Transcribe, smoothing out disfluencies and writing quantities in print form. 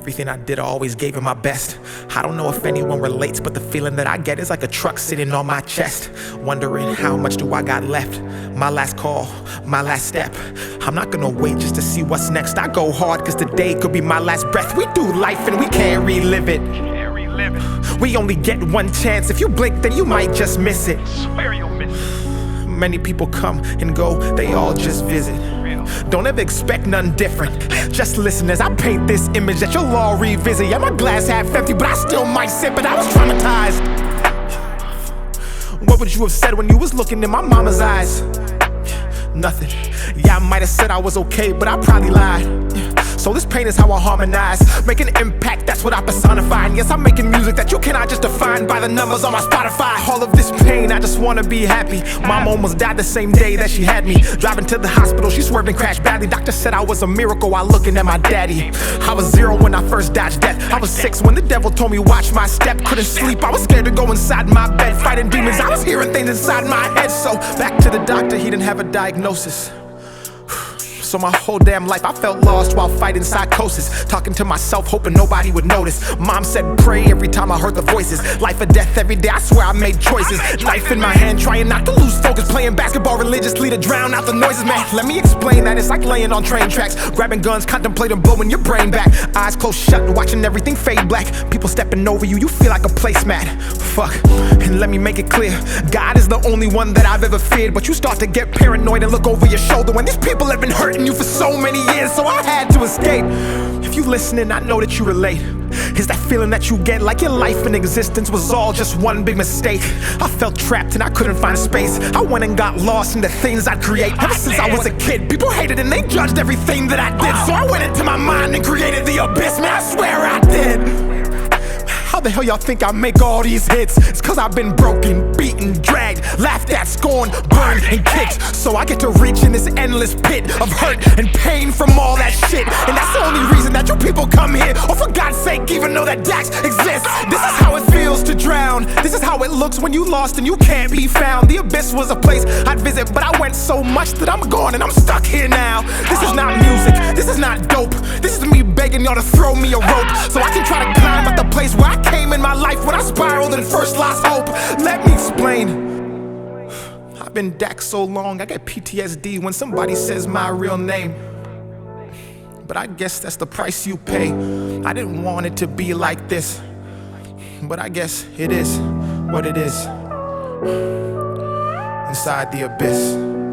Everything I did, I always gave it my best. I don't know if anyone relates, but the feeling that I get is like a truck sitting on my chest. Wondering how much do I got left? My last call, my last step. I'm not gonna wait just to see what's next. I go hard cause today could be my last breath. We do life and we can't relive it. We only get one chance. If you blink, then you might just miss it. Swear you'll miss it. Many people come and go, they all just visit. Don't ever expect nothing different. Just listen as I paint this image that you'll all revisit. Yeah, my glass half empty, but I still might sip it. I was traumatized. What would you have said when you was looking in my mama's eyes? Nothing. Yeah, I might have said I was okay, but I probably lied. So this pain is how I harmonize. Make an impact, that's what I personify. And yes, I'm making music that you cannot just define by the numbers on my Spotify. All of this pain, I just wanna be happy. Mom almost died the same day that she had me. Driving to the hospital, she swerved and crashed badly. Doctor said I was a miracle while looking at my daddy. I was 0 when I first dodged death. I was 6 when the devil told me watch my step. Couldn't sleep, I was scared to go inside my bed. Fighting demons, I was hearing things inside my head. So back to the doctor, he didn't have a diagnosis. So my whole damn life I felt lost while fighting psychosis. Talking to myself, hoping nobody would notice. Mom said pray every time I heard the voices. Life or death every day, I swear I made choices. Knife in my hand, trying not to lose focus. Playing basketball religiously to drown out the noises, man. Let me explain that, it's like laying on train tracks. Grabbing guns, contemplating blowing your brain back. Eyes closed shut, watching everything fade black. People stepping over you, you feel like a placemat. Fuck, and let me make it clear, God is the only one that I've ever feared. But you start to get paranoid and look over your shoulder when these people have been hurting you for so many years, so I had to escape. If you listening, I know that you relate. Is that feeling that you get like your life and existence was all just one big mistake? I felt trapped and I couldn't find space. I went and got lost in the things I'd create. Ever since I was a kid, people hated and they judged everything that I did. So I went into my mind and created the abyss, man, I swear I did. How the hell y'all think I make all these hits? It's cause I've been broken, beaten, dragged, laughed at, scorned, burned, and kicked. So I get to reach in this endless pit of hurt and pain from all that shit. And that's the only reason that you people come here. Oh, for God's sake, even know that Dax exists. This is how it feels to drown. This is how it looks when you lost and you can't be found. The abyss was a place I'd visit, but I went so much that I'm gone and I'm stuck here now. This is not music, this is not dope. This is me begging y'all to throw me a rope so I can try to climb out the place where I came in my life when I spiraled and first lost hope. Let me explain. I've been Dax so long, I get PTSD when somebody says my real name. But I guess that's the price you pay. I didn't want it to be like this, but I guess it is what it is. Inside the abyss.